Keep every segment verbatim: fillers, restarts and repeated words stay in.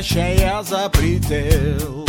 уходящая за предел.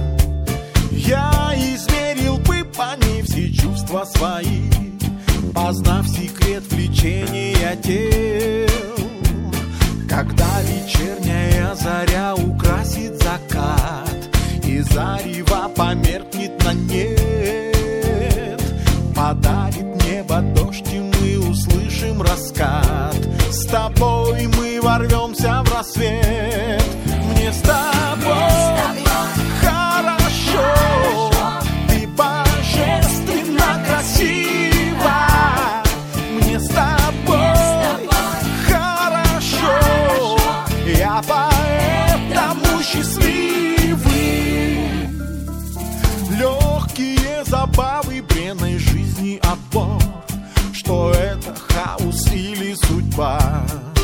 Я измерил бы по ней все чувства свои, познав секрет влечения тел. Когда вечерняя заря украсит закат, и зарево померкнет на нет, подарит небо дождь, и мы услышим раскат. С тобой мы ворвемся в рассвет. Мне с тобой хорошо, ты божественно красива. Мне с тобой хорошо, я поэтому счастливый. Легкие забавы, бренной жизни отбор, что это хаос или судьба.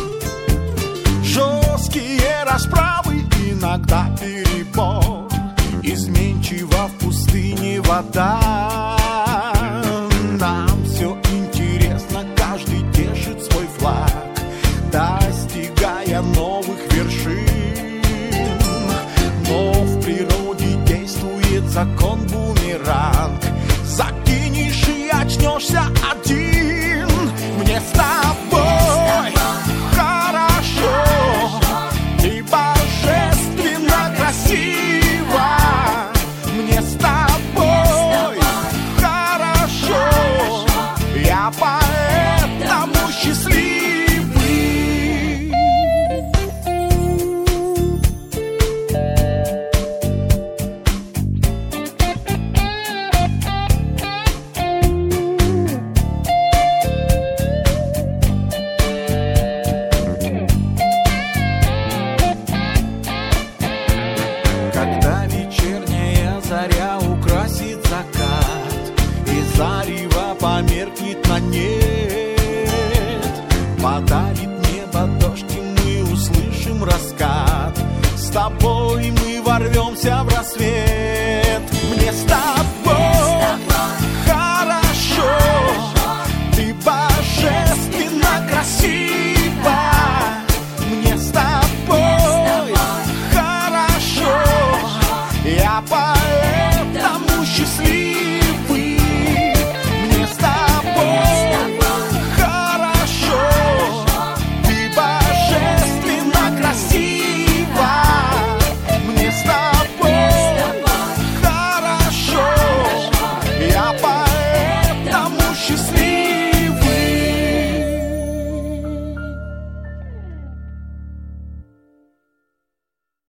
Жесткие расправы, иногда перебор, изменчива в пустыне вода. Нам все интересно, каждый держит свой флаг, достигая новых вершин. Но в природе действует закон бумеранг. Закинешь и очнешься один. Мне с тобой хорошо, ты божественно красива. Мне с тобой хорошо, я поэтому счастливый. Когда вечерняя заря украсит закат, и зарево померкнет на нет, подарит небо дождь, и мы услышим раскат. С тобой мы ворвемся в